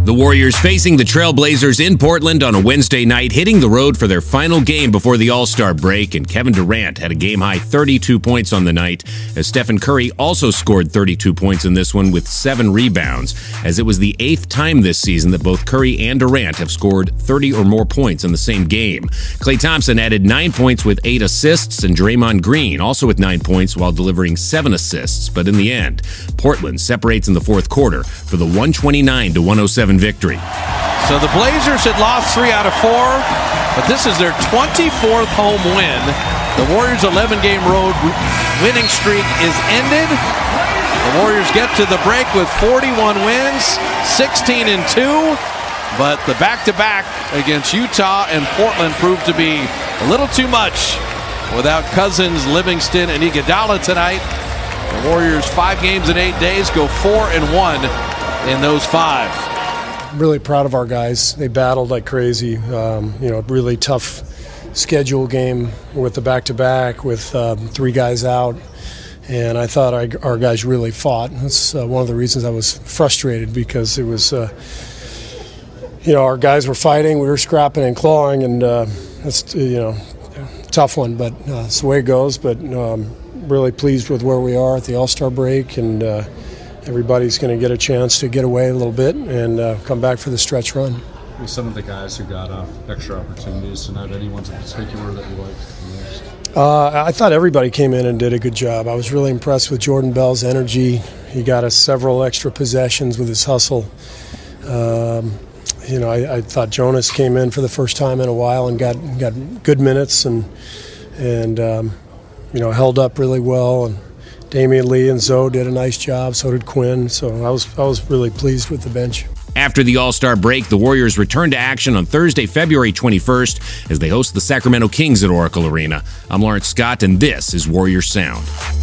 The Warriors facing the Trailblazers in Portland on a Wednesday night, hitting the road for their final game before the All-Star break, and Kevin Durant had a game-high 32 points on the night, as Stephen Curry also scored 32 points in this one with 7 rebounds, as it was the 8th time this season that both Curry and Durant have scored 30 or more points in the same game. Klay Thompson added 9 points with 8 assists, and Draymond Green also with 9 points while delivering 7 assists, but in the end, Portland separates in the fourth quarter for the 129-107 victory. So the Blazers had lost 3 out of 4, but this is their 24th home win. The Warriors' 11-game road winning streak is ended. The Warriors get to the break with 41 wins, 16-2, but the back-to-back against Utah and Portland proved to be a little too much without Cousins, Livingston, and Iguodala tonight. The Warriors, 5 games in 8 days, go 4-1 in those 5. Really proud of our guys. They battled like crazy. Really tough schedule game with the back-to-back with 3 guys out. And I thought our guys really fought. That's one of the reasons I was frustrated, because it was, our guys were fighting, we were scrapping and clawing, and it's, tough one, but it's the way it goes. But really pleased with where we are at the All-Star break, and everybody's going to get a chance to get away a little bit and come back for the stretch run. With some of the guys who got extra opportunities tonight, any ones in particular that you liked the most? I thought everybody came in and did a good job. I was really impressed with Jordan Bell's energy. He got us several extra possessions with his hustle. I thought Jonas came in for the first time in a while and got good minutes and held up really well. And Damian Lee and Zoe did a nice job. So did Quinn. So I was really pleased with the bench. After the All-Star break, the Warriors return to action on Thursday, February 21st, as they host the Sacramento Kings at Oracle Arena. I'm Lawrence Scott, and this is Warriors Sound.